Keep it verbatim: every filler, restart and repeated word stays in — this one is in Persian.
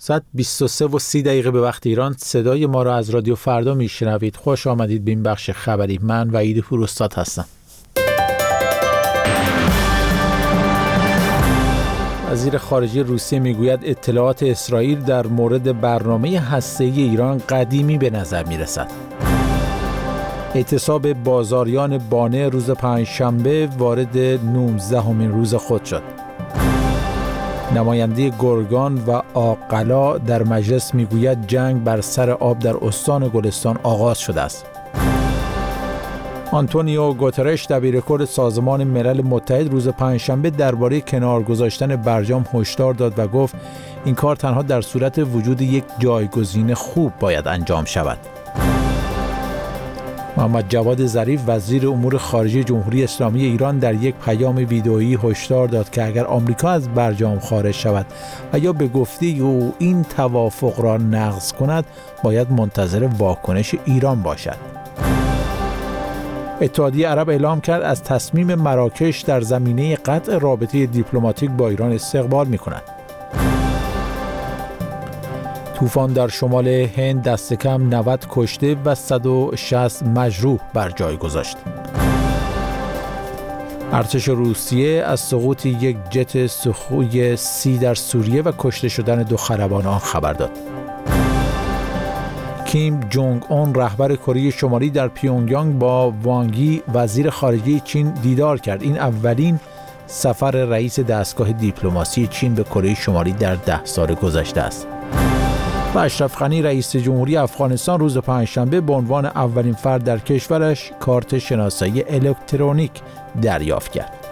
ساعت بیست و سه و سی دقیقه به وقت ایران. صدای ما را از رادیو فردا میشنوید. خوش آمدید به این بخش خبری. من وحید پوراستاد هستم. وزیر خارجه روسیه میگوید اطلاعات اسرائیل در مورد برنامه هسته‌ای ایران قدیمی به نظر میرسد. اعتصاب بازاریان بانه روز پنجشنبه وارد نوزدهمین روز خود شد. نماینده گرگان و عاقلا در مجلس میگوید جنگ بر سر آب در استان گلستان آغاز شده است. آنتونیو گوترش دبیرکل سازمان ملل متحد روز پنجشنبه درباره کنار گذاشتن برجام هشدار داد و گفت این کار تنها در صورت وجود یک جایگزین خوب باید انجام شود. محمد جواد ظریف وزیر امور خارجه جمهوری اسلامی ایران در یک پیام ویدئویی هشدار داد که اگر آمریکا از برجام خارج شود و یا به گفته او این توافق را نقض کند باید منتظر واکنش ایران باشد. اتحادیه عرب اعلام کرد از تصمیم مراکش در زمینه قطع رابطه دیپلماتیک با ایران استقبال می‌کند. طوفان در شمال هند دست کم نود کشته و صد و شصت مجروح بر جای گذاشت. ارتش روسیه از سقوط یک جت سوخوی سی در سوریه و کشته شدن دو خلبان آن خبر داد. کیم جونگ اون رهبر کره شمالی در پیونگیانگ با وانگ یی وزیر خارجه چین دیدار کرد. این اولین سفر رئیس دستگاه دیپلماسی چین به کره شمالی در ده سال گذشته است. و اشرف غنی رئیس جمهوری افغانستان روز پنجشنبه به عنوان اولین فرد در کشورش کارت شناسایی الکترونیک دریافت کرد.